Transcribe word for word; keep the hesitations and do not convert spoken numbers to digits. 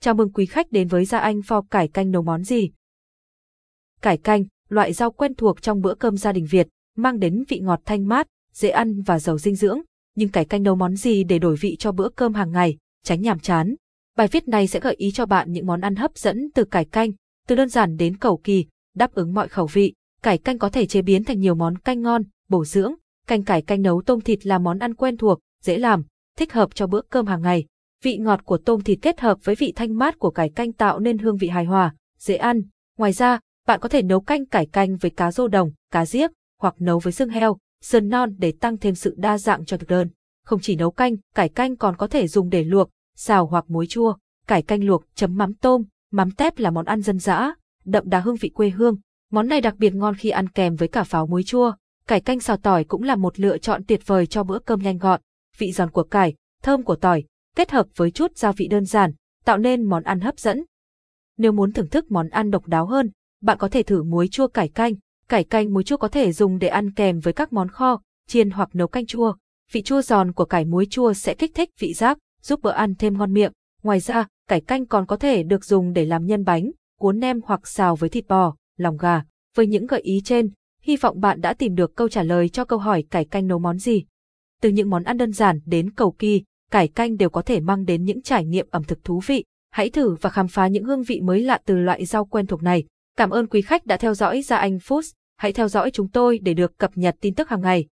Chào mừng quý khách đến với Gia Anh for cải canh nấu món gì. Cải canh, loại rau quen thuộc trong bữa cơm gia đình Việt, mang đến vị ngọt thanh mát, dễ ăn và giàu dinh dưỡng. Nhưng cải canh nấu món gì để đổi vị cho bữa cơm hàng ngày, tránh nhàm chán? Bài viết này sẽ gợi ý cho bạn những món ăn hấp dẫn từ cải canh, từ đơn giản đến cầu kỳ, đáp ứng mọi khẩu vị. Cải canh có thể chế biến thành nhiều món canh ngon, bổ dưỡng. Canh cải canh nấu tôm thịt là món ăn quen thuộc, dễ làm, thích hợp cho bữa cơm hàng ngày. Vị ngọt của tôm thịt kết hợp với vị thanh mát của cải canh tạo nên hương vị hài hòa, dễ ăn. Ngoài ra, bạn có thể nấu canh cải canh với cá rô đồng, cá giếc, hoặc nấu với xương heo, sườn non để tăng thêm sự đa dạng cho thực đơn. Không chỉ nấu canh, cải canh còn có thể dùng để luộc, xào hoặc muối chua. Cải canh luộc chấm mắm tôm, mắm tép là món ăn dân dã, đậm đà hương vị quê hương. Món này đặc biệt ngon khi ăn kèm với cả pháo muối chua. Cải canh xào tỏi cũng là một lựa chọn tuyệt vời cho bữa cơm nhanh gọn. Vị giòn của cải, thơm của tỏi, kết hợp với chút gia vị đơn giản, tạo nên món ăn hấp dẫn. Nếu muốn thưởng thức món ăn độc đáo hơn, bạn có thể thử muối chua cải canh. Cải canh muối chua có thể dùng để ăn kèm với các món kho, chiên hoặc nấu canh chua. Vị chua giòn của cải muối chua sẽ kích thích vị giác, giúp bữa ăn thêm ngon miệng. Ngoài ra, cải canh còn có thể được dùng để làm nhân bánh, cuốn nem hoặc xào với thịt bò, lòng gà. Với những gợi ý trên, hy vọng bạn đã tìm được câu trả lời cho câu hỏi cải canh nấu món gì. Từ những món ăn đơn giản đến cầu kỳ, cải canh đều có thể mang đến những trải nghiệm ẩm thực thú vị. Hãy thử và khám phá những hương vị mới lạ từ loại rau quen thuộc này. Cảm ơn quý khách đã theo dõi Gia Anh Foods. Hãy theo dõi chúng tôi để được cập nhật tin tức hàng ngày.